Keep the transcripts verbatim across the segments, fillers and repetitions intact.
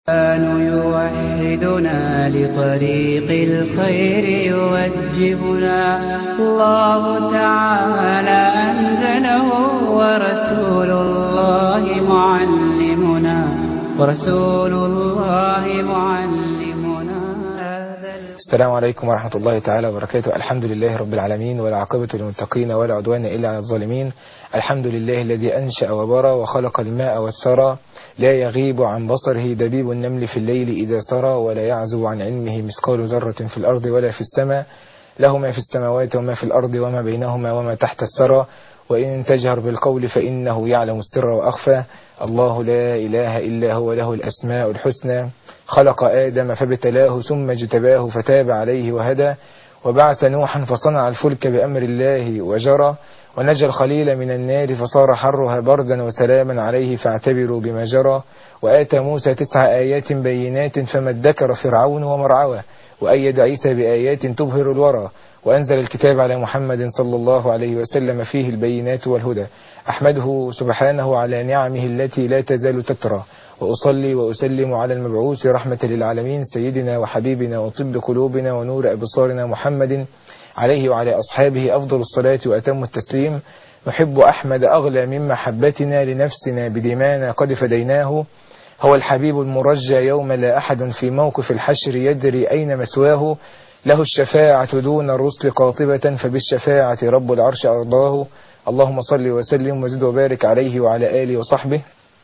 القرآن يوحدنا لطريق الخير يوجهنا الله تعالى أنزله ورسول الله معلمنا ورسول الله معلمنا. السلام عليكم ورحمة الله تعالى وبركاته. الحمد لله رب العالمين والعاقبة للمتقين ولا عدوان إلا على الظالمين. الحمد لله الذي أنشأ وبرى وخلق الماء والثرى، لا يغيب عن بصره دبيب النمل في الليل إذا سرى، ولا يعزب عن علمه مثقال ذرة في الأرض ولا في السماء، له ما في السماوات وما في الأرض وما بينهما وما تحت الثرى، وإن تجهر بالقول فإنه يعلم السر وأخفى. الله لا إله إلا هو له الأسماء الحسنى. خلق آدم فابتلاه ثم اجتباه فتاب عليه وهدى، وبعث نوحا فصنع الفلك بأمر الله وجرى، ونجى الخليل من النار فصار حرها بردا وسلاما عليه فاعتبروا بما جرى، وآتى موسى تسع آيات بينات فما ادكر فرعون ومرعوى، وأيد عيسى بآيات تبهر الورى، وأنزل الكتاب على محمد صلى الله عليه وسلم فيه البينات والهدى. أحمده سبحانه على نعمه التي لا تزال تترى، وأصلي وأسلم على المبعوث رحمة للعالمين سيدنا وحبيبنا وطب قلوبنا ونور أبصارنا محمد عليه وعلى أصحابه أفضل الصلاة وأتم التسليم. نحب أحمد أغلى من محبتنا لنفسنا بدمانا قد فديناه، هو الحبيب المرجى يوم لا أحد في موقف الحشر يدري أين مسواه، له الشفاعة دون الرسل قاطبة فبالشفاعة رب العرش أرضاه. اللهم صل وسلم وزد وبارك عليه وعلى آله وصحبه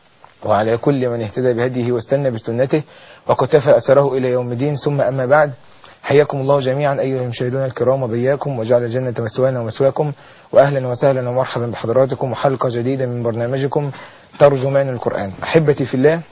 وعلى كل من اهتدى بهديه واستنى بسنته وقتفى أثره إلى يوم الدين. ثم أما بعد، حياكم الله جميعا أيها المشاهدون الكرام وبياكم، وجعل الجنة مسوانا ومسواكم، وأهلا وسهلا ومرحبا بحضراتكم وحلقة جديدة من برنامجكم ترجمان القرآن. أحبتي في الله،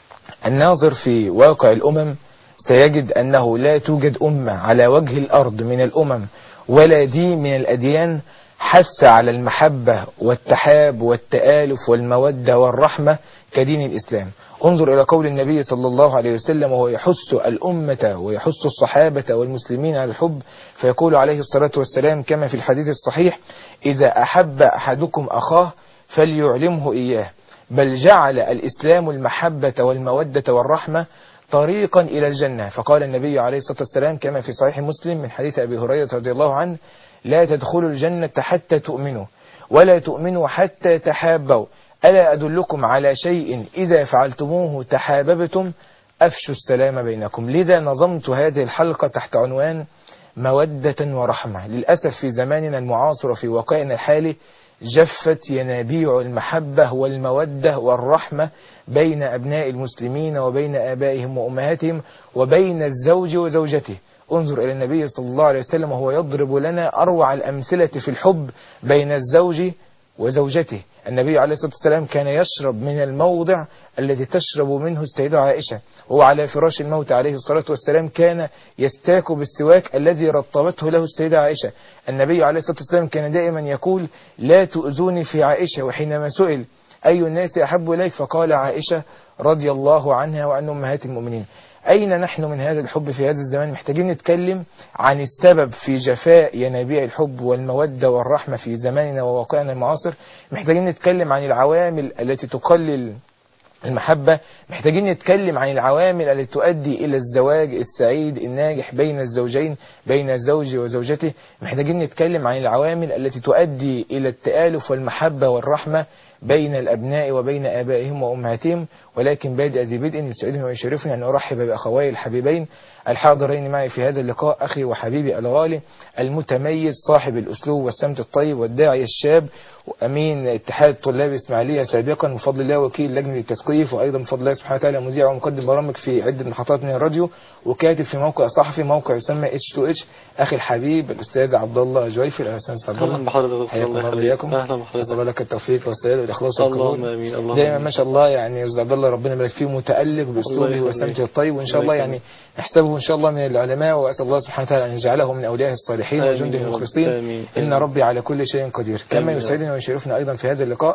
الناظر في واقع الأمم سيجد أنه لا توجد أمة على وجه الأرض من الأمم ولا دين من الأديان حث على المحبة والتحاب والتآلف والمودة والرحمة كدين الإسلام. انظر إلى قول النبي صلى الله عليه وسلم وهو يحث الأمة ويحث الصحابة والمسلمين على الحب، فيقول عليه الصلاة والسلام كما في الحديث الصحيح: إذا أحب أحدكم أخاه فليعلمه إياه، بل جعل الإسلام المحبة والمودة والرحمة طريقا إلى الجنة. فقال النبي عليه الصلاة والسلام كما في صحيح مسلم من حديث أبي هريرة رضي الله عنه: لا تدخلوا الجنة حتى تؤمنوا ولا تؤمنوا حتى تحابوا، ألا أدلكم على شيء إذا فعلتموه تحاببتم؟ أفشوا السلام بينكم. لذا نظمت هذه الحلقة تحت عنوان مودة ورحمة. للأسف في زماننا المعاصر وفي واقعنا الحالي جفت ينابيع المحبة والمودة والرحمة بين أبناء المسلمين وبين آبائهم وأمهاتهم وبين الزوج وزوجته. انظر إلى النبي صلى الله عليه وسلم وهو يضرب لنا أروع الأمثلة في الحب بين الزوج وزوجته. النبي عليه الصلاة والسلام كان يشرب من الموضع الذي تشرب منه السيدة عائشة، وهو على فراش الموت عليه الصلاة والسلام كان يستاك بالسواك الذي رطبته له السيدة عائشة. النبي عليه الصلاة والسلام كان دائما يقول: لا تؤذوني في عائشة. وحينما سئل أي الناس أحب إليك فقال: عائشة رضي الله عنها وعن أمهات المؤمنين. أين نحن من هذا الحب في هذا الزمان؟ محتاجين نتكلم عن السبب في جفاء ينابيع الحب والمودة والرحمة في زماننا وواقعنا المعاصر. محتاجين نتكلم عن العوامل التي تقلل المحبة. محتاجين نتكلم عن العوامل التي تؤدي إلى الزواج السعيد الناجح بين الزوجين، بين الزوج وزوجته. محتاجين نتكلم عن العوامل التي تؤدي إلى التآلف والمحبة والرحمة بين الأبناء وبين آبائهم وأمهاتهم. ولكن بادئ ذي بدء يسعدني ويشرفني أن أرحب بأخوي الحبيبين الحاضرين معي في هذا اللقاء، أخي وحبيبي الغالي المتميز صاحب الأسلوب والسمت الطيب والداعي الشاب وأمين اتحاد طلاب إسماعيلية سابقا، بفضل الله وكيل لجنة التثقيف، وأيضا بفضل الله سبحانه وتعالى مذيع ومقدم برامج في عدة محطات من الراديو، وكاتب في موقع صحفي موقع يسمى اتش تو اتش. أخي الحبيب الأستاذ عبد الله جويفي. الأستاذ عبد الله، أهلا بحضرتك. حياكم الله وإياكم. أهلا بحضرتك. أسأل الله لك التوفيق والسداد والإخلاص والقبول. اللهم آمين. اللهم دائما ما شاء الله يعني أستاذ عبد الله ربنا يبارك فيه متألق بأسلوبه وسمته الطيب، وإن شاء الله يعني نحسبه إن شاء الله من العلماء، وأسأل الله سبحانه وتعالى أن يجعله من أولياء الصالحين وجنده المخلصين، إن ربي على كل شيء قدير. كما يسعدنا ويشرفنا أيضا في هذا اللقاء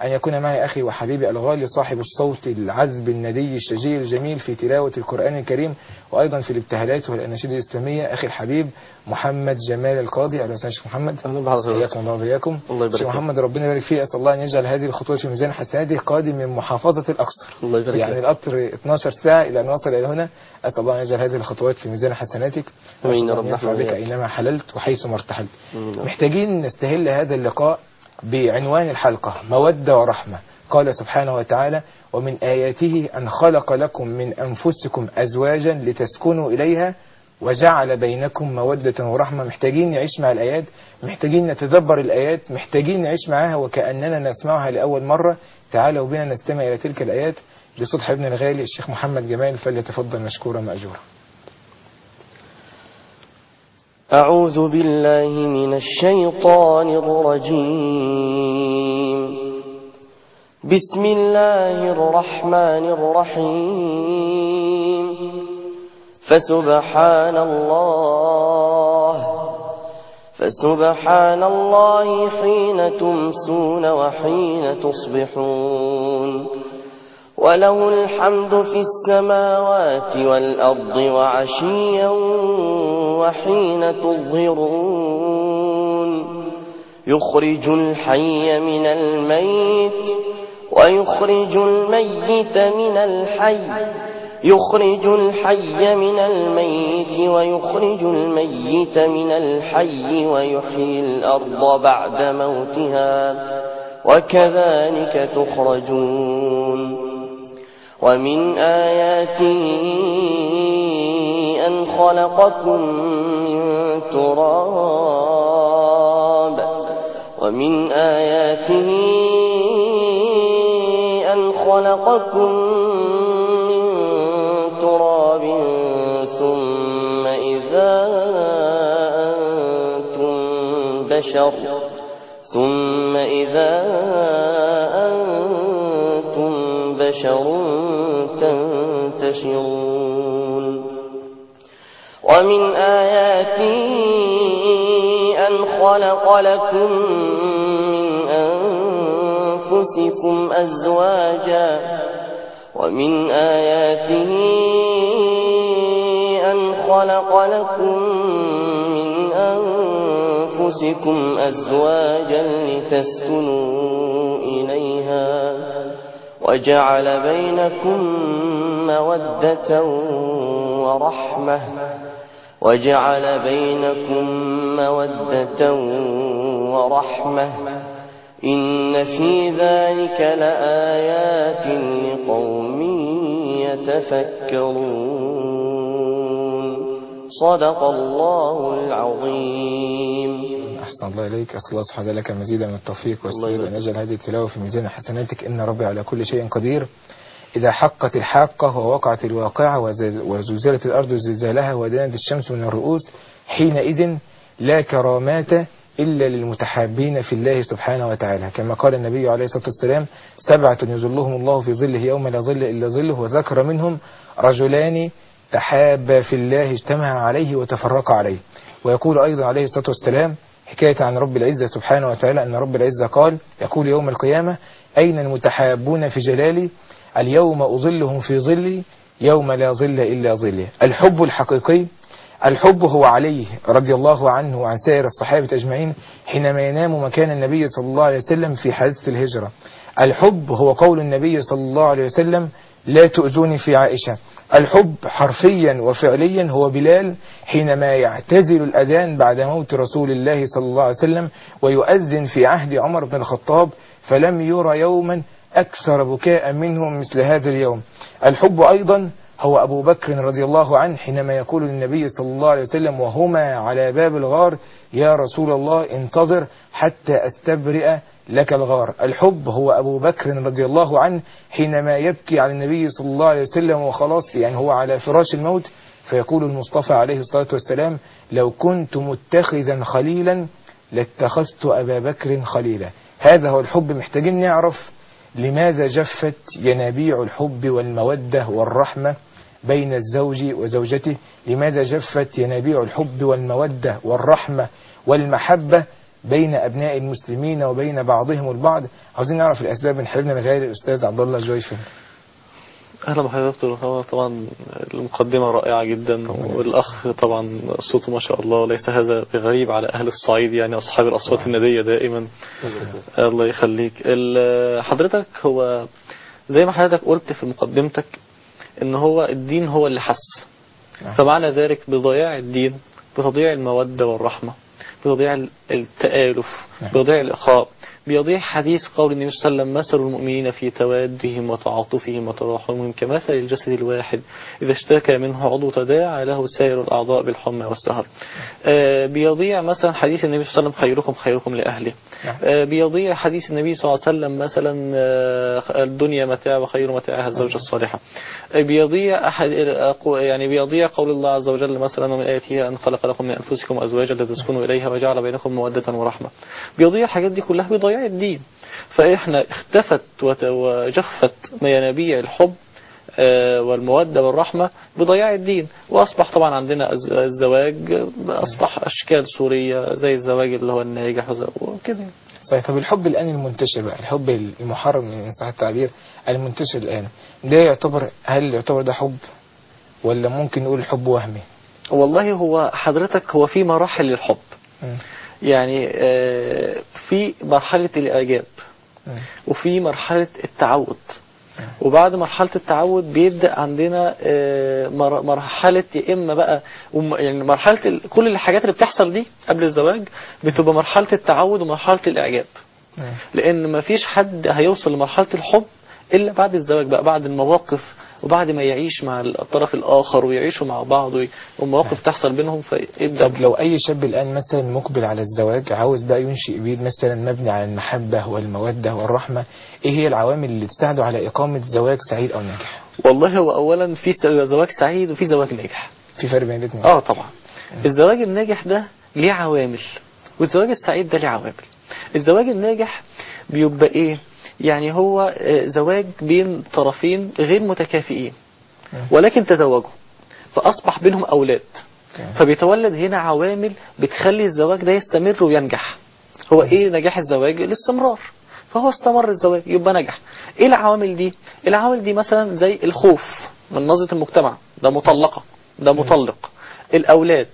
أن يكون معي أخي وحبيبي الغالي صاحب الصوت العذب الندي الشجي الجميل في تلاوة القرآن الكريم، وأيضا في الابتهالات والأناشيد الإسلامية، أخي الحبيب محمد جمال القاضي. أهلا وسهلا شيخ محمد. أهلا بحضرتك. حياكم الله وبياكم. الله يبارك شيخ فيك. محمد ربنا يبارك فيه، أسأل الله أن يجعل هذه الخطوة في ميزان حسناته، قادم من محافظة الأقصر. الله يبارك يعني فيك. القطر اثناشر ساعة إلى أن وصل إلى هنا. أسأل الله أن يجعل هذه الخطوات في ميزان حسناتك، آمين يا وأن رب. ينفع بك وإياك. أينما حللت وحيث ما ارتحلت. آمين يا رب. محتاجين نستهل هذا اللقاء بعنوان الحلقة مودة ورحمة. قال سبحانه وتعالى: ومن آياته أن خلق لكم من أنفسكم أزواجا لتسكنوا إليها وجعل بينكم مودة ورحمة. محتاجين نعيش مع الآيات، محتاجين نتدبر الآيات، محتاجين نعيش معها وكأننا نسمعها لأول مرة. تعالوا بنا نستمع إلى تلك الآيات بصوت حبيبنا الغالي الشيخ محمد جمال، فليتفضل مشكورا مأجورا. أعوذ بالله من الشيطان الرجيم. بسم الله الرحمن الرحيم. فسبحان الله فسبحان الله حين تمسون وحين تصبحون، وله الحمد في السماوات والأرض وعشيا وحين تظهرون، يخرج الحي من الميت ويخرج الميت من الحي يخرج الحي من الميت ويخرج الميت من الحي ويحيي الأرض بعد موتها، وكذلك تخرجون. ومن آياته أن خلقكم من تراب ومن آياته أن خلقكم من تراب ثم إذا أنتم بشر ثم إذا أنتم بشر تنتشرون. ومن آياته أن خلق لكم من أنفسكم أزواجا ومن آياته أن خلق لكم من أنفسكم أزواجا لتسكنوا إليها وجعل بينكم مودة ورحمة وجعل بينكم مودة ورحمة إن في ذلك لآيات لقوم يتفكرون. صدق الله العظيم. أحسن الله إليك. أسأل الله سبحانه لك مزيدا من التوفيق والسداد، الله وأن يجعل هذه التلاوة في ميزان حسناتك، إن ربي على كل شيء قدير. إذا حقت الحاقة ووقعت الواقعة وزلزلت الأرض زلزالها ودانت الشمس من الرؤوس، حينئذ لا كرامات إلا للمتحابين في الله سبحانه وتعالى، كما قال النبي عليه الصلاة والسلام: سبعة يظلهم الله في ظله يوم لا ظل إلا ظله، وذكر منهم رجلان تحابا في الله اجتمع عليه وتفرق عليه. ويقول أيضا عليه الصلاة والسلام حكاية عن رب العزة سبحانه وتعالى أن رب العزة قال: يقول يوم القيامة: أين المتحابون في جلالي؟ اليوم أظلهم في ظلي يوم لا ظل إلا ظلي. الحب الحقيقي، الحب هو علي رضي الله عنه وعن سائر الصحابة أجمعين حينما ينام مكان النبي صلى الله عليه وسلم في حادثة الهجرة. الحب هو قول النبي صلى الله عليه وسلم: لا تؤذوني في عائشة. الحب حرفيا وفعليا هو بلال حينما يعتزل الأذان بعد موت رسول الله صلى الله عليه وسلم ويؤذن في عهد عمر بن الخطاب، فلم يرى يوما أكثر بكاء منه مثل هذا اليوم. الحب أيضا هو أبو بكر رضي الله عنه حينما يقول للنبي صلى الله عليه وسلم وهما على باب الغار: يا رسول الله انتظر حتى أستبرئ لك الغار. الحب هو أبو بكر رضي الله عنه حينما يبكي على النبي صلى الله عليه وسلم وخلاص يعني هو على فراش الموت، فيقول المصطفى عليه الصلاة والسلام: لو كنت متخذا خليلا لاتخذت أبا بكر خليلا. هذا هو الحب. محتاجين نعرف لماذا جفت ينابيع الحب والمودة والرحمة بين الزوج وزوجته، لماذا جفت ينابيع الحب والمودة والرحمة والمحبة بين أبناء المسلمين وبين بعضهم البعض. عاوزين نعرف الأسباب من حبيبنا الغالي الأستاذ عبد الله جويفي. اهلا بحضرتك. هو طبعا المقدمه رائعه جدا، والاخ طبعا صوته ما شاء الله، وليس هذا بغريب على اهل الصعيد، يعني اصحاب الاصوات النديه دائما. الله يخليك. حضرتك هو زي ما حضرتك قلت في مقدمتك ان هو الدين هو اللي حس، فمعنى ذلك بضياع الدين، بتضييع الموده والرحمه، بتضييع التآلف، بتضييع الاخاء، بيضيع حديث قول النبي صلى الله عليه وسلم: مثل المؤمنين في توادهم وتعاطفهم وتراحمهم كمثل الجسد الواحد إذا اشتكى منه عضو تداعى له سائر الأعضاء بالحمى والسهر. آه بيضيع مثلا حديث النبي صلى الله عليه وسلم: خيركم خيركم لأهله. آه بيضيع حديث النبي صلى الله عليه وسلم مثلا: آه الدنيا متاع وخير متاعها الزوجة الصالحة. آه بيضيع أحد يعني بيضيع قول الله عز وجل مثلا: ومن آياته أن خلق لكم من أنفسكم أزواجا لتسكنوا إليها وجعل بينكم مودة ورحمة. بيضيع الحاجات دي كلها، بيضيع الدين. فإحنا اختفت وجفت ينابيع الحب والمودة والرحمة بضياع الدين، وأصبح طبعا عندنا الزواج أصبح أشكال صورية زي الزواج اللي هو الناجح وكده. صحيح. طب الحب الآن المنتشر بقى، الحب المحرم من صح التعبير المنتشر الآن، ده يعتبر، هل يعتبر ده حب ولا ممكن نقول الحب وهمي؟ والله هو حضرتك هو في مراحل للحب. م. يعني في مرحلة الإعجاب، وفي مرحلة التعود، وبعد مرحلة التعود بيبدأ عندنا مرحلة يا إما بقى يعني مرحلة كل الحاجات اللي بتحصل دي قبل الزواج بتبقى مرحلة التعود ومرحلة الإعجاب، لأن ما فيش حد هيوصل لمرحلة الحب إلا بعد الزواج بقى، بعد المواقف وبعد ما يعيش مع الطرف الآخر ويعيشوا مع بعض ومواقف تحصل بينهم فيبدأ. طب لو أي شاب الآن مثلا مقبل على الزواج عاوز بقى ينشئ بيت مثلا مبني على المحبة والمودة والرحمة، إيه هي العوامل اللي تساعده على إقامة زواج سعيد أو ناجح؟ والله هو أولا في زواج سعيد وفي زواج ناجح. في فرق بين الاثنين؟ آه طبعا. م. الزواج الناجح ده ليه عوامل، والزواج السعيد ده ليه عوامل. الزواج الناجح بيبقى إيه؟ يعني هو زواج بين طرفين غير متكافئين ولكن تزوجوا فأصبح بينهم أولاد، فبيتولد هنا عوامل بتخلي الزواج ده يستمر وينجح. هو إيه نجاح الزواج؟ الاستمرار، فهو استمر الزواج يبقى نجح. إيه العوامل دي؟ العوامل دي مثلا زي الخوف من نظرة المجتمع، ده مطلقة، ده مطلق. الأولاد،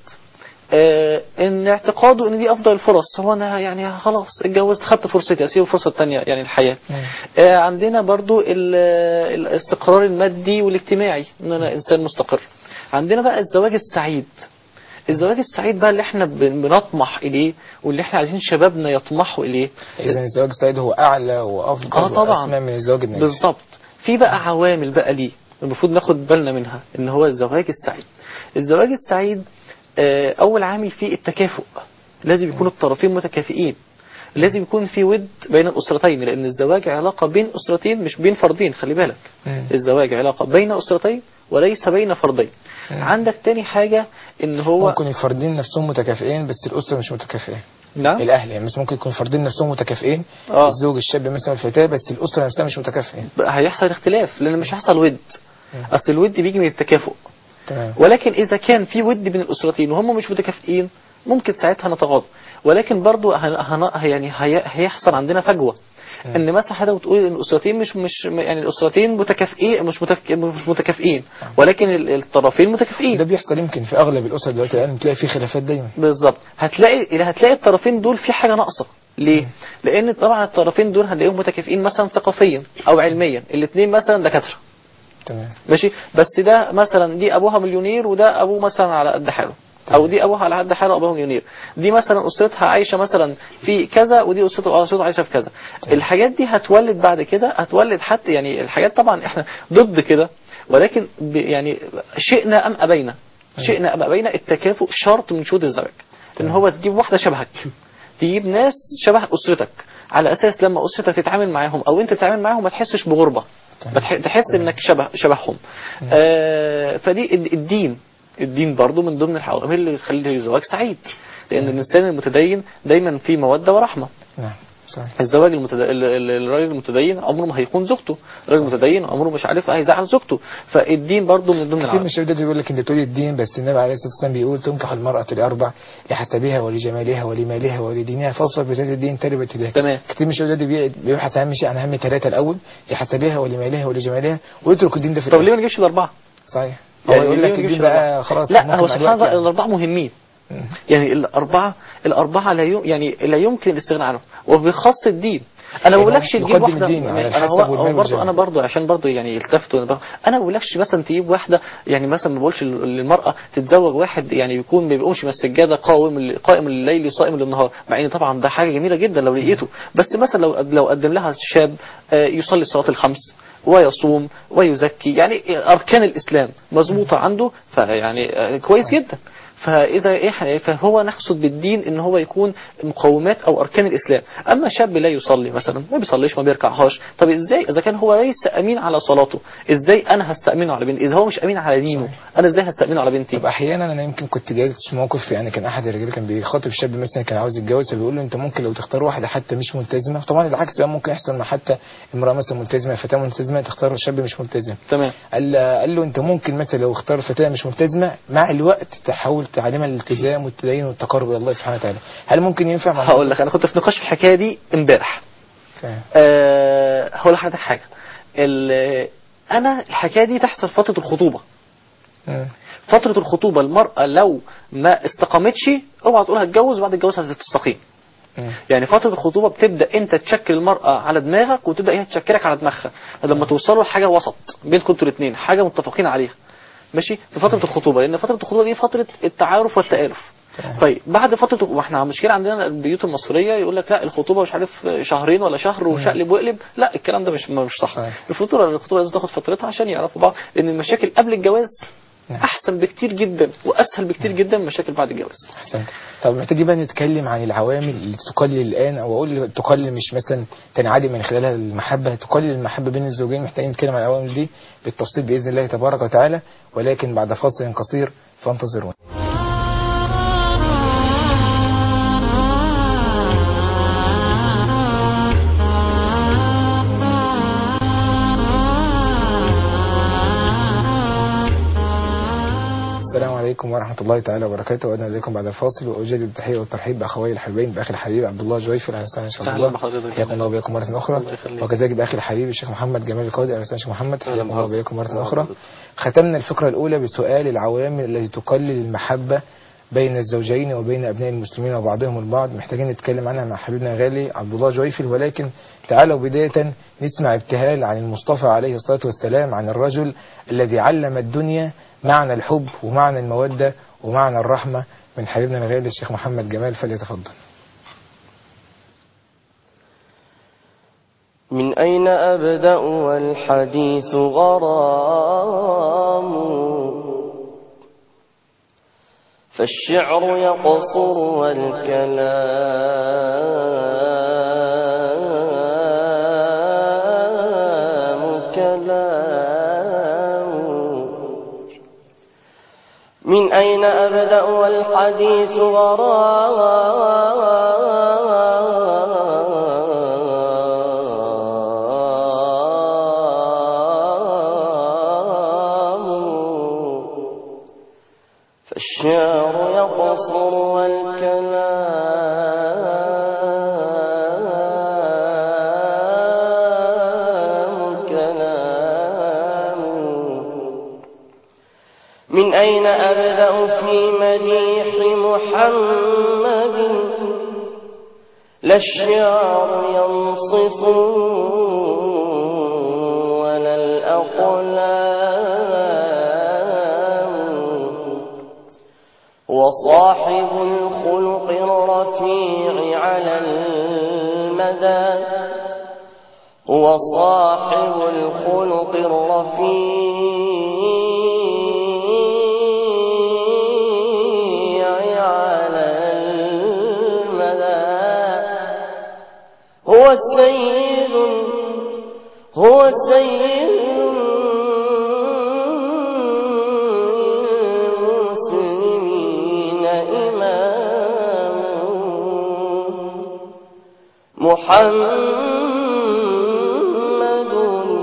آه ان اعتقاده ان دي افضل الفرص، هو انا يعني خلاص اتجوزت خدت فرصتي اسيب الفرصه الثانيه يعني الحياه. آه عندنا برضو الاستقرار المادي والاجتماعي، ان انا انسان مستقر. عندنا بقى الزواج السعيد. الزواج السعيد بقى اللي احنا بنطمح اليه واللي احنا عايزين شبابنا يطمحوا اليه. اذا الزواج السعيد هو اعلى وافضل آه طبعا واسمى من الزواج الناجح. بالظبط. في بقى عوامل بقى ليه المفروض ناخد بالنا منها، ان هو الزواج السعيد. الزواج السعيد أول عامل فيه التكافؤ، لازم يكون الطرفين متكافئين، لازم يكون في ود بين الأسرتين، لأن الزواج علاقة بين أسرتين مش بين فردين. خلي بالك الزواج علاقة بين أسرتين وليس بين فردين. عندك تاني حاجة إن هو ممكن الفردين نفسهم متكافئين بس الأسرة مش متكافئة. نعم. الأهل يعني مثلا ممكن يكون فردين نفسهم متكافئين، آه. الزوج الشاب مثلا والفتاة، بس الأسرة نفسها مش متكافئة، هيحصل اختلاف لأن مش هيحصل ود. أصل الود بيجي من التكافؤ. تمام. ولكن إذا كان في ود بين الأسرتين وهم مش متكافئين ممكن ساعتها نتغاضى، ولكن برضو هن... هن... يعني هي... هيحصل عندنا فجوة. م. ان مثلا حدا بتقول ان الاسرتين مش مش يعني الاسرتين متكافئين مش متك... مش متكافئين ولكن الطرفين متكافئين. ده بيحصل يمكن في اغلب الاسر دلوقتي الان بتلاقي في خلافات دايما. بالظبط. هتلاقي هتلاقي الطرفين دول في حاجة ناقصة. ليه؟ م. لان طبعا الطرفين دول هنلاقيهم متكافئين مثلا ثقافيا او علميا، الاثنين مثلا دكاترة. تمام. ماشي. بس ده مثلا دي ابوها مليونير وده ابوه مثلا على قد حاله، او دي ابوها على قد حاله ابوها مليونير، دي مثلا اسرتها عايشه مثلا في كذا ودي اسرتها اسرتها عايشه في كذا. الحاجات دي هتولد بعد كده هتولد حتى يعني الحاجات طبعا احنا ضد كده، ولكن يعني شئنا ام ابينا شئنا ام ابينا التكافؤ شرط من شروط الزواج، ان هو تجيب واحده شبهك، تجيب ناس شبه اسرتك، على اساس لما اسرتك تتعامل معاهم او انت تتعامل معاهم ما تحسش بغربه، تحس انك شبه شبههم. آه فدي الدين الدين برضو من ضمن العوامل اللي تخلي الزواج سعيد، لان الانسان المتدين دايما فيه موده ورحمه. نعم صحيح. الزواج المتد... ال- ال- الراجل المتدين عمره ما هيكون زوجته، الراجل المتدين عمره مش عارف هيزعل زوجته، فالدين برضو من ضمن كتير من العقل. الشباب دلوقتي بيقول لك انت تقولي الدين، بس النبي عليه الصلاه والسلام بيقول تنكح المراه لاربع: لحسبها ولجمالها ولمالها ولدينها فاصل بذات الدين تربت يداك. تمام. كتير من الشباب دلوقتي بيبحث اهم شيء عن اهم ثلاثه الاول: لحسبها ولمالها ولجمالها، ويترك الدين ده في طب ليه الآخر. ما نجيبش الاربعه؟ صحيح. يعني هو يقول ليه لك ما نجيبش الدين بقى الأربعة؟ خلاص لا ممكن هو مع سبحان الوقت الله يعني. الاربعه مهمين، مم. يعني الاربعه الاربعه لا يم... يعني لا يمكن الاستغناء عنهم، وبخاص الدين. انا ما يعني بقولكش تجيب يقدم واحده، الدين على انا الحسب هو والمال برضه انا والجمال. برضه عشان برضه يعني التفتوا، انا انا ما بقولكش مثلا تجيب واحده، يعني مثلا ما بقولش للمراه تتزوج واحد يعني يكون ما بيقومش من السجاده، قائم قائم الليل صائم للنهار، مع ان طبعا ده حاجه جميله جدا لو لقيته، بس مثلا لو لو قدم لها شاب آه، يصلي الصلاه الخمس ويصوم ويزكي، يعني اركان الاسلام مظبوطه عنده، فيعني آه، كويس جدا. فاذا ايه فهو نقصد بالدين ان هو يكون مقومات او اركان الاسلام. اما شاب لا يصلي مثلا، ما بيصليش ما بيركعهاش، طب ازاي اذا كان هو ليس امين على صلاته، ازاي انا هستامنه على بنتي؟ اذا هو مش امين على دينه انا ازاي هستامنه على بنتي؟ طب احيانا انا يمكن كنت جالس في موقف، يعني كان احد الرجال كان بيخاطب شاب مثلا كان عاوز يتجوز، فبيقول له انت ممكن لو تختار واحده حتى مش ملتزمه، طبعا العكس بقى ممكن يحصل مع حتى امراه مثلا ملتزمه، فتاه ملتزمه تختار شاب مش ملتزم. تمام. قال قال له انت ممكن مثلا لو اختار فتاه مش ملتزمه مع الوقت تحاول تعلمها الالتزام والتدين والتقرب الى الله سبحانه وتعالى، هل ممكن ينفع مع هقول لك انا كنت في نقاش في الحكايه دي امبارح. تمام. أه هقول لحضرتك حاجه، ال- انا الحكايه دي تحصل فتره الخطوبه. مم. فترة الخطوبة المرأة لو ما استقامتش اوعى تقول هتجوز وبعد الجواز هتستقيم. مم. يعني فترة الخطوبة بتبدأ انت تشكل المرأة على دماغك وتبدأ هي تشكلك على دماغها، لما توصلوا لحاجة وسط بينكم انتوا الاثنين، حاجة متفقين عليها ماشي في فترة الخطوبة، لان فترة الخطوبة دي فترة التعارف والتآلف. طيب بعد فترة، واحنا مشكلة عندنا البيوت المصرية يقول لك لا الخطوبة مش عارف شهرين ولا شهر وشقلب وقلب، لا الكلام ده مش مش صح. صحيح. الخطوبة الخطوبة لازم تاخد فترتها عشان يعرفوا بعض، لان المشاكل قبل الجواز نعم. احسن بكتير جدا واسهل بكتير جدا من مشاكل بعد الجواز. احسنت. طب محتاج بقى نتكلم عن العوامل اللي تقلل الان، او اقول تقلل مش مثلا تنعدم من خلالها المحبه، تقلل المحبه بين الزوجين. محتاجين نتكلم عن العوامل دي بالتفصيل باذن الله تبارك وتعالى، ولكن بعد فاصل قصير فانتظرونا. السلام عليكم ورحمة الله تعالى وبركاته، وأنا إليكم بعد الفاصل، وأجدد التحية والترحيب بأخوي الحبيبين بأخي الحبيب عبد الله جويفل، أهلا وسهلا إن شاء أهلا الله. بحضرتك. حياكم الله وبياكم مرة أخرى. الله يخليك. وكذلك بأخي الحبيب الشيخ محمد جمال القاضي، أهلا وسهلا شيخ محمد. أهلا حياكم الله بحضرتك. وبياكم مرة أهلا أخرى. بحضرتك. ختمنا الفقرة الأولى بسؤال العوامل التي تقلل المحبة بين الزوجين وبين أبناء المسلمين وبعضهم البعض. محتاجين نتكلم عنها مع حبيبنا غالي عبد الله جويفل، ولكن تعالوا بداية نسمع ابتهال عن المصطفى عليه الصلاة والسلام عن الرجل الذي علم الدنيا معنى الحب ومعنى المودة ومعنى الرحمة من حبيبنا الغالي الشيخ محمد جمال، فليتفضل. من أين أبدأ والحديث غرام، فالشعر يقصر والكلام كلام. من أين أبدأ والحديث غرام، فالشعر يقصر والكلام كلام. من أين أبدأ في مديح محمد، لا الشعر ينصف ولا الأقلام. وصاحب الخلق الرفيع على المدى، هو صاحب الخلق الرفيع على المدى. هو السيد هو السيد المسلمين إمام، محمد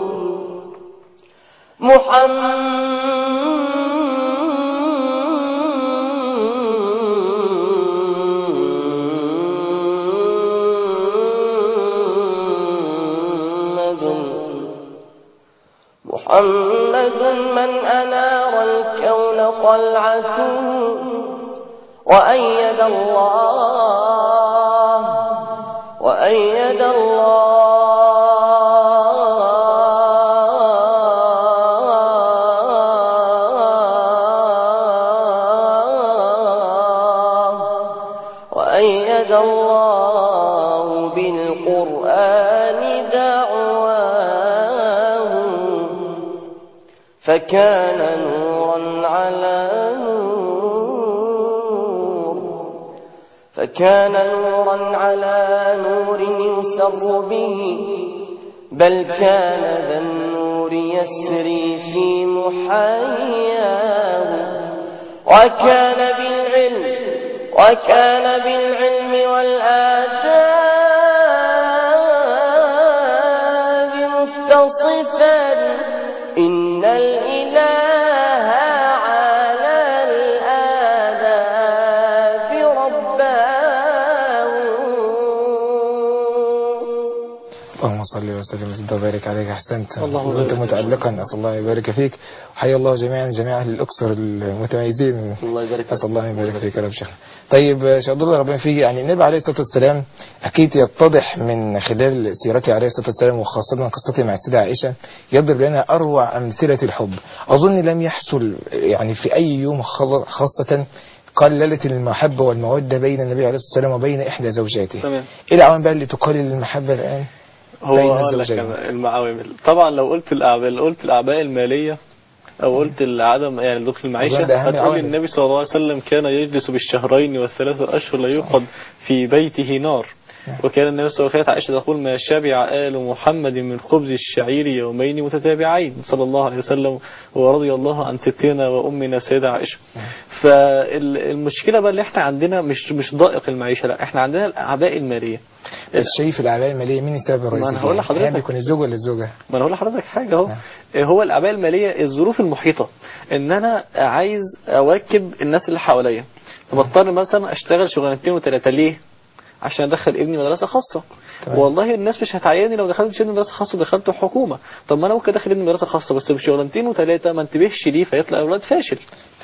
محمد محمد من أنار الكون طلعته وأيد الله وأيد الله وأيد الله بالقرآن دعواه فكان نورا على نور فكان نورا على نور يسر به بل كان ذا النور يسري في محياه وكان بالعلم وكان بالعلم والآداب متصفا إن الإله على الآداب رباه. اللهم صل وسلم وبارك عليك. احسنت، اللهم كنت بارك. متألقا. اسال الله يبارك فيك. وحيا الله جميعا جميع اهل الاقصر المتميزين. الله يبارك فيك. اسال الله يبارك فيك يا رب شيخنا. طيب شيخ عبد الله ربنا فيك، يعني النبي عليه الصلاه والسلام اكيد يتضح من خلال سيرته عليه الصلاه والسلام وخاصه قصته مع السيده عائشه يضرب لنا اروع امثله الحب. اظن لم يحصل يعني في اي يوم خل- خاصه قللت المحبه والموده بين النبي عليه الصلاه والسلام وبين احدى زوجاته. تمام. ايه العوامل بقى اللي تقلل المحبه الان؟ هو بين أقول لك الزوجين. أنا المعاومل طبعا. لو قلت الأعباء لو قلت الأعباء المالية أو قلت العدم يعني ضغط المعيشة، أظن ده أهم هتقول العوامل. النبي صلى الله عليه وسلم كان يجلس بالشهرين والثلاثة أشهر لا يوقد في بيته نار. وكان النبي صلى الله عليه وسلم عائشة تقول ما شبع آل محمد من خبز الشعير يومين متتابعين صلى الله عليه وسلم، ورضي الله عن ستنا وأمنا سيدة عائشة. فالمشكلة بقى اللي احنا عندنا مش مش ضائق المعيشة، لا احنا عندنا الأعباء المالية. بس شايف الاعباء الماليه مين السبب الرئيسي؟ ما أنا هقول فيها؟ لحضرتك. أحياناً بيكون الزوج ولا الزوجه؟ ما انا هقول لحضرتك حاجه اهو. هو الاعباء الماليه الظروف المحيطه، ان انا عايز اواكب الناس اللي حواليا، فبضطر مثلا اشتغل شغلانتين وثلاثه. ليه؟ عشان ادخل ابني مدرسه خاصه. تمام. والله الناس مش هتعيني لو دخلت ابني مدرسه خاصه ودخلته حكومه. طب ما انا ممكن ادخل ابني مدرسه خاصه بس بشغلانتين وثلاثه ما انتبهش ليه فيطلع اولاد فاشل.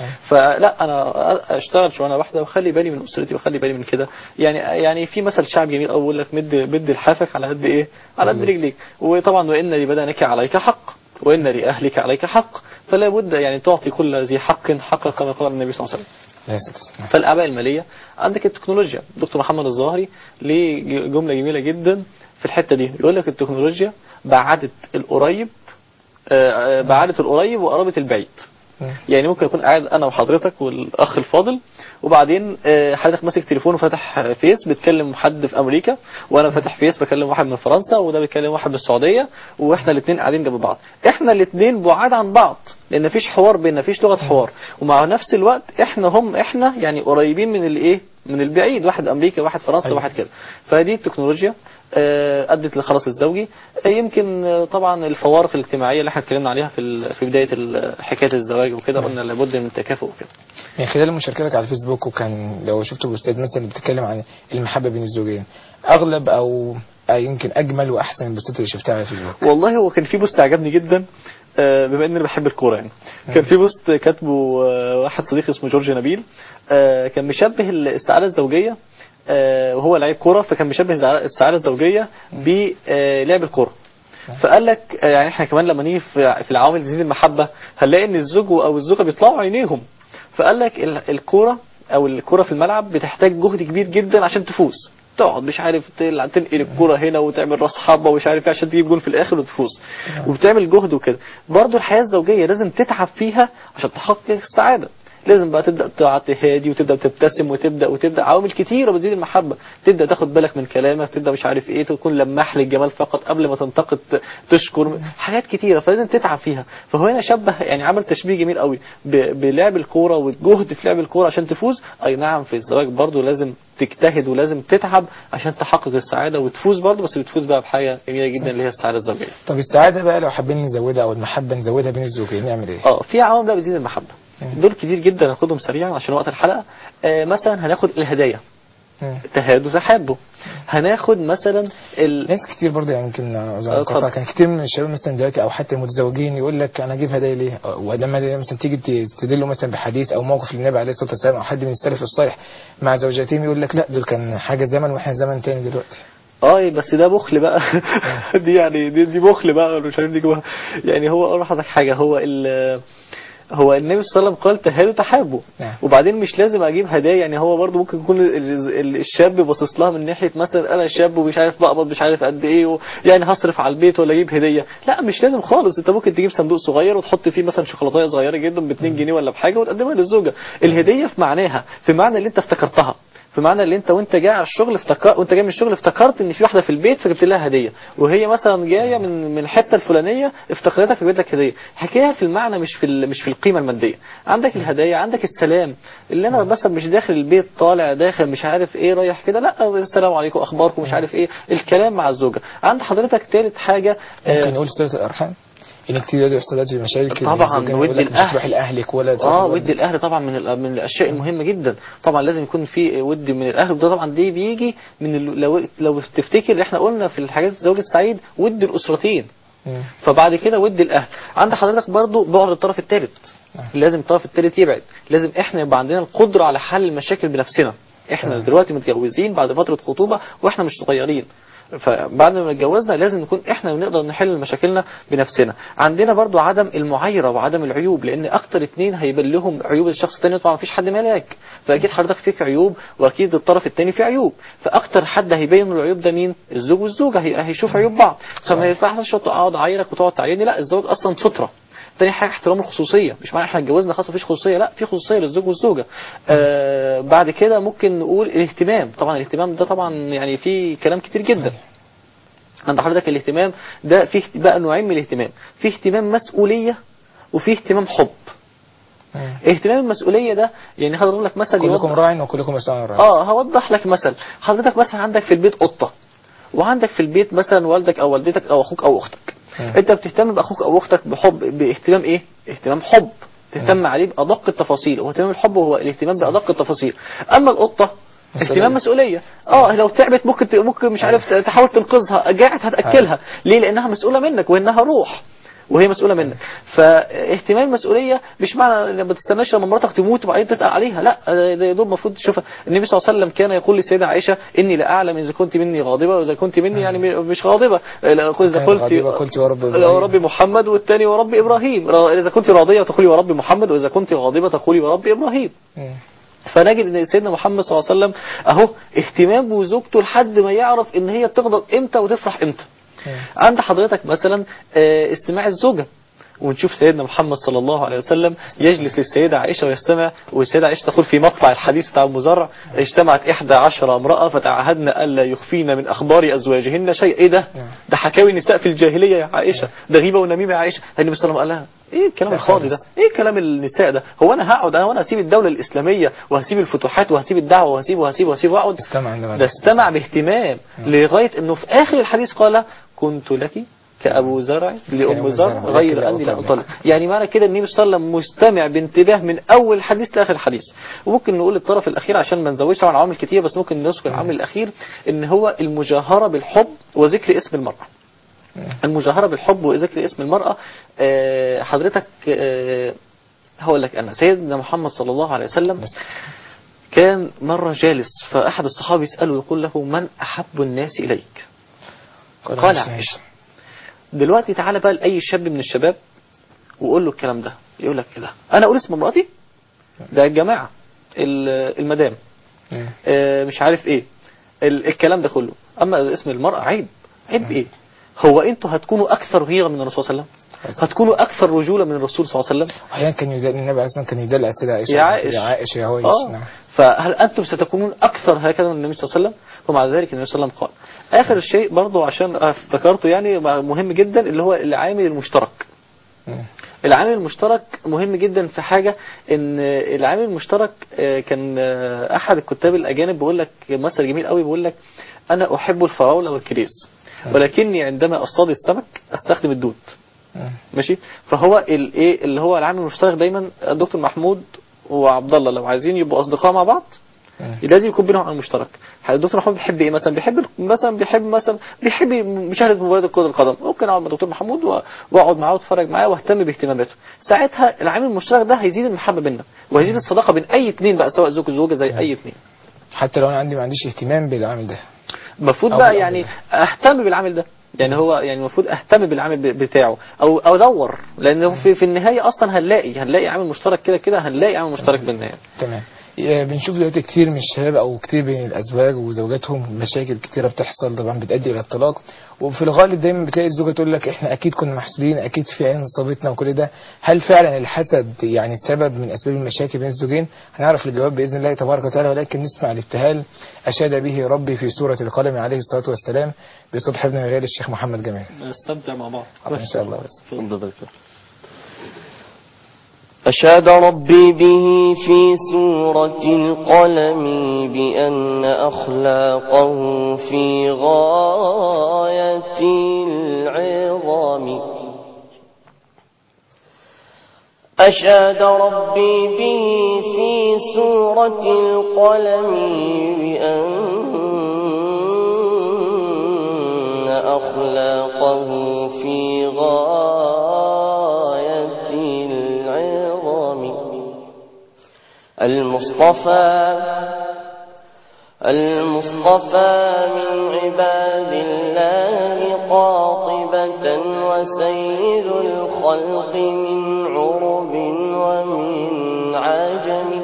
فلا انا اشتغل شغلانه واحده واخلي بالي من اسرتي واخلي بالي من كده. يعني يعني في مثل شعب جميل قوي بيقول لك مد مد لحافك على قد ايه؟ على قد رجليك. وطبعا وان لبدنك عليك حق وان لاهلك عليك حق، فلا بد يعني تعطي كل ذي حق حقه كما قال النبي صلى الله عليه وسلم. لا ستسمع. فالأعباء المالية عندك التكنولوجيا. دكتور محمد الظاهري ليه جملة جميلة جدا في الحتة دي، يقول لك التكنولوجيا بعدت القريب آه، بعدت القريب وقربت البعيد. يعني ممكن يكون قاعد انا وحضرتك والاخ الفاضل، وبعدين آه، حضرتك ماسك تليفون وفاتح فيس بتكلم حد في امريكا، وانا فاتح فيس بكلم واحد من فرنسا، وده بيكلم واحد من السعوديه، واحنا الاثنين قاعدين جنب بعض. احنا الاثنين بعاد عن بعض لان مفيش حوار بيننا، مفيش لغه حوار، ومع نفس الوقت احنا هم احنا يعني قريبين من الايه، من البعيد، واحد امريكا واحد فرنسا أيوة. واحد كده. فدي التكنولوجيا آه، ادت للخلاص الزوجي. آه، يمكن آه، طبعا الفوارق الاجتماعيه اللي احنا اتكلمنا عليها في ال- في بدايه ال- حكايه الزواج وكده، قلنا لابد من التكافؤ وكده. من خلال مشاركتك على الفيسبوك، وكان لو شفت بوستات مثلا بتتكلم عن المحبه بين الزوجين، اغلب او يمكن اجمل واحسن البوستات اللي شفتها على الفيسبوك. والله هو كان في بوست عجبني جدا، آه، بما اني بحب الكوره يعني. كان في بوست كاتبه آه، واحد صديقي اسمه جورج نبيل، آه، كان مشبه الاستعاده الزوجيه، آه، وهو لعيب كوره، فكان مشبه الاستعاده الزوجيه بلعب الكوره. فقال لك آه، يعني احنا كمان لما نيجي في في العوامل اللي تزيد المحبه هنلاقي ان الزوج او الزوجه بيطلعوا عينيهم. فقال لك ال- الكوره او الكوره في الملعب بتحتاج جهد كبير جدا عشان تفوز، تقعد مش عارف تل- تنقل الكرة هنا وتعمل راس حبة ومش عارف ايه عشان تجيب جول في الاخر وتفوز، وبتعمل جهد وكده. برضو الحياة الزوجية لازم تتعب فيها عشان تحقق السعادة. لازم بقى تبدا تقعد تهادي وتبدا تبتسم وتبدا وتبدا عوامل كتيره بتزيد المحبه، تبدا تاخد بالك من كلامك، تبدا مش عارف ايه، تكون لماح للجمال فقط قبل ما تنتقد تشكر، حاجات كتيره فلازم تتعب فيها. فهو هنا شبه يعني عمل تشبيه جميل قوي ب- بلعب الكوره والجهد في لعب الكوره عشان تفوز. اي نعم في الزواج برضو لازم تجتهد ولازم تتعب عشان تحقق السعادة وتفوز برضه، بس بتفوز بقى بحاجة جميلة جدا اللي هي السعادة الزوجية. طب السعادة بقى لو حابين نزودها او المحبة نزودها بين الزوجين نعمل ايه؟ اه في عوامل بقى بتزيد المحبة، دول كتير جدا هناخدهم سريعا عشان وقت الحلقة. آه مثلا هناخد الهدايا، تهادوا تحابوا. هناخد مثلا ال... ناس كتير برضه يعني يمكن قطع كان كتير من الشباب مثلا دلوقتي او حتى المتزوجين يقول لك انا اجيب هدايا ليه؟ ولما مثلا تيجي تدله مثلا بحديث او موقف للنبي عليه الصلاه والسلام او حد من السلف الصالح مع زوجاتهم يقول لك لا دول كان حاجه زمن واحنا زمن تاني دلوقتي. اه بس ده بخل بقى. دي يعني دي, دي بخل بقى مش عارف دي جواها. يعني هو اقول لحضرتك حاجه، هو ال هو النبي صلى الله عليه وسلم قال تهادوا تحابوا. نعم. وبعدين مش لازم اجيب هدايا، يعني هو برضه ممكن يكون الشاب باصص لها من ناحيه مثلا انا شاب ومش عارف بقبض مش عارف قد ايه و... يعني هصرف على البيت ولا اجيب هديه. لا مش لازم خالص، انت ممكن تجيب صندوق صغير وتحط فيه مثلا شوكولاته صغيره جدا ب اتنين جنيه ولا بحاجه وتقدمها للزوجه. الهديه في معناها، في معنى اللي انت افتكرتها، في معنى اللي انت وانت جاي على الشغل افتكر وانت جاي من الشغل افتكرت ان في واحده في البيت فجبت لها هديه، وهي مثلا جايه من من الحته الفلانيه افتكرتك فجبت لك هديه. حكايه في المعنى مش في مش في القيمه الماديه. عندك الهدايا، عندك السلام اللي انا مثلا مش داخل البيت طالع داخل مش عارف ايه رايح كده، لا السلام عليكم اخباركم مش عارف ايه، الكلام مع الزوجه. عند حضرتك ثالث حاجه ممكن نقول صله الارحام، ان كتير دلوقتي يحصل دلوقتي مشاكل طبعا ود الاهل، مش تروح لاهلك ولا تروح اه ود الاهل طبعا من من الاشياء المهمه جدا. طبعا لازم يكون في ود من الاهل، وده طبعا دي بيجي من ال... لو لو تفتكر احنا قلنا في الحاجات الزواج السعيد ود الاسرتين. مم. فبعد كده ود الاهل. عند حضرتك برضو بعد الطرف الثالث، لازم الطرف الثالث يبعد، لازم احنا يبقى عندنا القدره على حل المشاكل بنفسنا. احنا مم. دلوقتي متجوزين بعد فتره خطوبه واحنا مش صغيرين، فبعد ما اتجوزنا لازم نكون احنا نقدر نحل مشاكلنا بنفسنا. عندنا برضو عدم المعايره وعدم العيوب، لان اكتر اتنين هيبان لهم عيوب الشخص الثاني طبعا مفيش حد ملاك، فاكيد حضرتك فيك عيوب واكيد الطرف الثاني فيه عيوب، فاكتر حد هيبين العيوب ده مين؟ الزوج والزوجه، هيشوف عيوب بعض. فما ينفعش تقعد اعايرك وتقعد تعايرني، لا الزواج اصلا ستره. تاني حاجه احترام الخصوصيه، مش معنى احنا اتجوزنا خلاص مفيش خصوصيه، لا في خصوصيه للزوج والزوجه. آه بعد كده ممكن نقول الاهتمام، طبعا الاهتمام ده طبعا يعني في كلام كتير جدا. عند حضرتك الاهتمام ده فيه بقى نوعين من الاهتمام، فيه اهتمام مسؤوليه وفيه اهتمام حب. مم. اهتمام المسؤوليه ده يعني هضرب لك مثل، كلكم راع وكلكم مسؤول عن رعيته. اه هوضح لك مثل. حضرتك مثلا عندك في البيت قطه، وعندك في البيت مثلا والدك او والدتك او اخوك او اختك. مم. انت بتهتم باخوك او اختك بحب، باهتمام ايه؟ اهتمام حب، تهتم عليه بادق التفاصيل، واهتمام الحب هو الاهتمام بادق التفاصيل. اما القطه اهتمام مسؤولية. اه لو تعبت ممكن ممكن مش عارف تحاول تنقذها، جاعت هتاكلها، ليه؟ لانها مسؤولة منك وانها روح وهي مسؤولة منك. فاهتمام المسؤولية مش معنى ما تستناش لما مراتك تموت وبعدين تسأل عليها، لا ده دول المفروض تشوفها. النبي صلى الله عليه وسلم كان يقول للسيدة عائشة اني لا اعلم اذا كنت مني غاضبة واذا كنت مني يعني مش غاضبة، اذا قلت قلت ورب محمد والثاني ورب ابراهيم، اذا كنت راضية تقولي ورب محمد واذا كنت غاضبة تقولي ورب ابراهيم. فنجد ان سيدنا محمد صلى الله عليه وسلم اهو اهتمامه بزوجته لحد ما يعرف ان هي تغضب امتى وتفرح امتى. عند حضرتك مثلا استماع الزوجة، ونشوف سيدنا محمد صلى الله عليه وسلم يجلس للسيدة عائشة ويستمع، والسيدة عائشة تقول في مطلع الحديث بتاع أم زرع اجتمعت إحدى عشر امرأة فتعهدن ألا يخفين من أخبار أزواجهن شيء. إيه ده؟ ده حكاوي النساء في الجاهلية يا عائشة، ده غيبة ونميمة يا عائشة. النبي صلى الله عليه وسلم قال لها ايه الكلام الفاضي ده؟ ايه كلام النساء ده؟ هو انا هقعد انا وانا اسيب الدولة الاسلامية وهسيب الفتوحات وهسيب الدعوة وهسيب وهسيب وهسيب واقعد؟ ده استمع باهتمام لغاية انه في اخر الحديث قال كنت لك كأبو زرع لأم زرع غير أني لا أطلق. يعني معنى كده النبي صلى الله عليه وسلم مستمع بانتباه من أول حديث لآخر حديث. وممكن نقول الطرف الأخير عشان ما نزودش عن عوامل كتير، بس ممكن نذكر العامل الأخير إن هو المجاهرة بالحب وذكر اسم المرأة. المجاهرة بالحب وذكر اسم المرأة. أه حضرتك أه هقول لك أنا سيدنا محمد صلى الله عليه وسلم كان مرة جالس، فأحد الصحابة يسأله يقول له من أحب الناس إليك؟ قال عائشة. دلوقتي تعالى بقى لأي شاب من الشباب وقول له الكلام ده، يقول لك كده أنا أقول اسم مراتي؟ ده الجماعة المدام آه مش عارف إيه الكلام ده كله. أما اسم المرأة عيب. عيب إيه؟ هو أنتوا هتكونوا أكثر غيرة من الرسول صلى الله عليه وسلم؟ هتكونوا أكثر رجولة من الرسول صلى الله عليه وسلم؟ أحيانا كان يدل النبي أصلا كان يدل أسئلة عائشة يا عائشة يا عائشة يا هويش. آه. نعم. فهل أنتم ستكونون أكثر هكذا من النبي صلى الله عليه وسلم؟ ومع ذلك النبي صلى الله عليه وسلم قال آخر شيء برضو عشان افتكرته يعني مهم جدا اللي هو العامل المشترك. العامل المشترك مهم جدا في حاجة، ان العامل المشترك كان احد الكتاب الاجانب بيقول لك مثل جميل قوي، بيقول لك انا احب الفراولة والكريز ولكني عندما اصطاد السمك استخدم الدود. ماشي. فهو الايه اللي هو العامل المشترك دايما الدكتور محمود وعبد الله لو عايزين يبقوا اصدقاء مع بعض لازم يكون بينهم عامل مشترك. الدكتور محمود بيحب ايه مثلا؟ بيحب مثلا بيحب مثلا بيحب مشاهده مباريات كره القدم، ممكن اقعد مع الدكتور محمود واقعد معاه واتفرج معاه واهتم باهتماماته. ساعتها العامل المشترك ده هيزيد المحبه بيننا وهيزيد الصداقه بين اي اثنين بقى، سواء زوج وزوجه زي اي اثنين. حتى لو انا عندي ما عنديش اهتمام بالعامل ده المفروض بقى يعني اهتم بالعامل ده، يعني هو يعني المفروض اهتم بالعامل بتاعه او او ادور، لانه في في النهايه اصلا هنلاقي هنلاقي عامل مشترك كده كده هنلاقي عامل مشترك بيننا يعني. تمام. بنشوف دلوقتي كتير من الشباب او كتير بين الازواج وزوجاتهم مشاكل كتيره بتحصل طبعا بتؤدي الى الطلاق، وفي الغالب دايما بتلاقي الزوجه تقول لك احنا اكيد كنا محسودين، اكيد في عين صابتنا وكل ده. هل فعلا الحسد يعني سبب من اسباب المشاكل بين الزوجين؟ هنعرف الجواب باذن الله تبارك وتعالى، ولكن نسمع الابتهال اشاد به ربي في سوره القلم عليه الصلاه والسلام بصوت حبنا الغالي الشيخ محمد جمال. نستمتع مع بعض ان شاء الله. أشاد ربي به في سورة القلم بأن أخلاقه في غاية العظام. أشاد ربي به في سورة القلم بأن أخلاقه في غاية المصطفى المصطفى من عباد الله قاطبة وسيد الخلق من عرب ومن عجم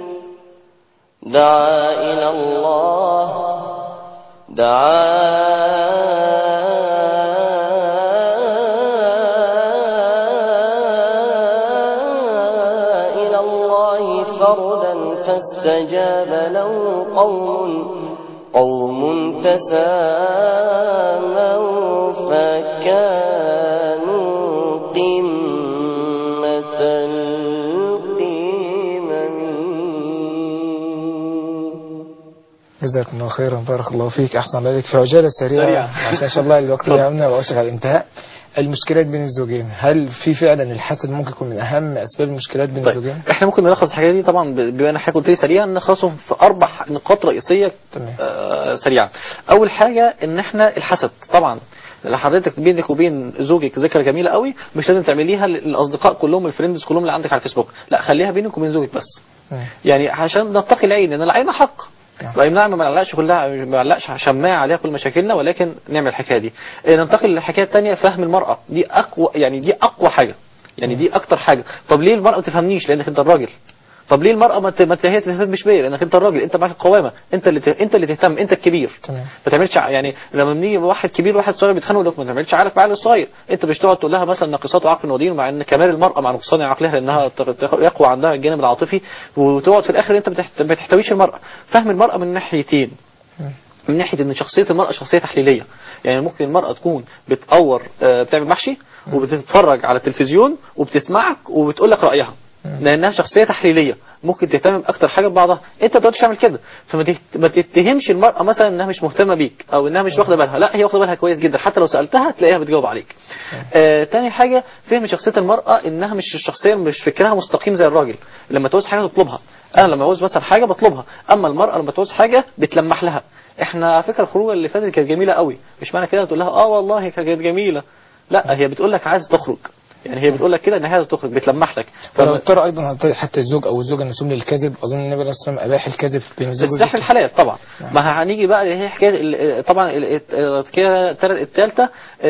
دعا إلى الله دعا فاستجاب له قوم قوم تساموا فكانوا قمة القمم. جزاكم الله خيرا، بارك الله فيك، احسن الله عليك. في عجاله سريعه عشان ان شاء الله الوقت يهمنا واوشك على الانتهاء. المشكلات بين الزوجين، هل في فعلا الحسد ممكن يكون من اهم اسباب المشكلات بين طيب. الزوجين؟ احنا ممكن نلخص الحاجات دي طبعا بما ان حضرتك قلت لي سريعا، نلخصهم في اربع نقاط رئيسيه. تمام. آه سريعا. اول حاجه ان احنا الحسد طبعا لحضرتك بينك وبين زوجك ذكرى جميله قوي، مش لازم تعمليها للاصدقاء كلهم الفريندز كلهم اللي عندك على الفيسبوك، لا خليها بينك وبين زوجك بس. م. يعني عشان نتقي العين، لان العين حق. طيب نعم، ما نعلقش كلها ما نعلقش شماعه عليها كل مشاكلنا، ولكن نعمل الحكايه دي. ننتقل للحكايه الثانيه، فهم المراه دي اقوى، يعني دي اقوى حاجه، يعني دي اكتر حاجه. طب ليه المراه ما تفهمنيش؟ لانك انت الراجل. طب ليه المراه ما ما هي تهتمش بيا؟ لانك انت الراجل، انت معاك القوامه، انت اللي ت... انت اللي تهتم، انت الكبير. تمام. ما تعملش يعني لما بنيجي واحد كبير وواحد صغير بيتخانقوا، ما تعملش عارف مع الصغير، انت مش تقعد تقول لها مثلا ناقصات عقل ودين، مع ان كمال المراه مع نقصان عقلها لانها يقوى عندها الجانب العاطفي، وتقعد في الاخر انت بتحت... ما تحتويش المراه. فهم المراه من ناحيتين، من ناحيه ان شخصيه المراه شخصيه تحليليه، يعني ممكن المراه تكون بتقور بتعمل محشي وبتتفرج على التلفزيون وبتسمعك وبتقول لك رايها، لانها شخصيه تحليليه ممكن تهتم باكتر حاجه ببعضها، انت ما تقدرش تعمل كده. فما ما تتهمش المراه مثلا انها مش مهتمه بيك او انها مش واخده بالها، لا هي واخده بالها كويس جدا، حتى لو سالتها تلاقيها بتجاوب عليك. آه تاني حاجه، فهم شخصيه المراه انها مش الشخصيه مش فكرها مستقيم زي الراجل، لما تعوز حاجه تطلبها. انا لما عاوز مثلا حاجه بطلبها، اما المراه لما تعوز حاجه بتلمح لها. احنا على فكره الخروجه اللي فاتت كانت جميله قوي، مش معنى كده تقول لها اه والله كانت جميله، لا هي بتقول لك عايز تخرج، يعني هي بتقول لك كده ان هي عايزه تخرج، بتلمح لك. ولو اضطر ايضا حتى الزوج او الزوجه نسوم للكذب، اظن النبي عليه الصلاه والسلام اباح الكذب بين الزوج والزوجه. السحر الحلال طبعا. نعم. ما هنيجي بقى اللي هي حكايه طبعا كده الثالثه،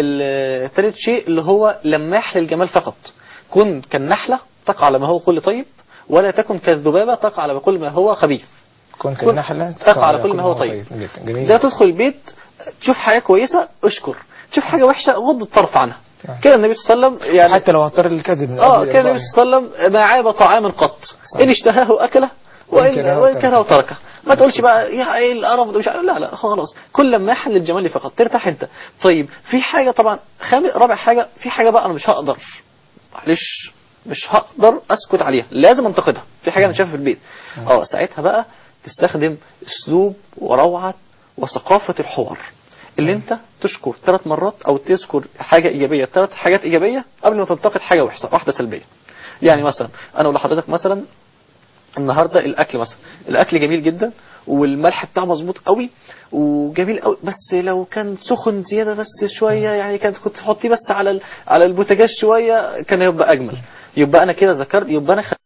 الثالث شيء اللي هو لماح للجمال فقط. كن كالنحله تقع على ما هو كل طيب، ولا تكن كالذبابه تقع على كل ما هو خبيث. كن كالنحله تقع على كل ما هو طيب. طيب. ده تدخل البيت تشوف حاجه كويسه اشكر، تشوف حاجه وحشه غض الطرف عنها. كده النبي صلى الله عليه وسلم يعني حتى لو اضطر للكذب من اه كده النبي صلى الله عليه وسلم ما عاب طعاما قط، ان اشتهاه اكله وان وان كرهه تركه. ما تقولش بقى يا ايه القرف ده مش عارف، لا لا خلاص، كل ما يحل الجمال فقط ترتاح انت. طيب في حاجه طبعا خامس رابع حاجه، في حاجه بقى انا مش هقدر معلش مش هقدر اسكت عليها، لازم انتقدها في حاجه انا شايفها في البيت. اه ساعتها بقى تستخدم اسلوب وروعه وثقافه الحوار، اللي انت تشكر ثلاث مرات او تذكر حاجه ايجابيه ثلاث حاجات ايجابيه قبل ما تنتقد حاجه وحشه واحده سلبيه. يعني مثلا انا اقول لحضرتك مثلا النهارده الاكل مثلا، الاكل جميل جدا والملح بتاعه مظبوط قوي وجميل قوي، بس لو كان سخن زياده بس شويه، يعني كانت كنت تحطيه بس على ال- على البوتاجاز شويه كان هيبقى اجمل. يبقى انا كده ذكرت، يبقى انا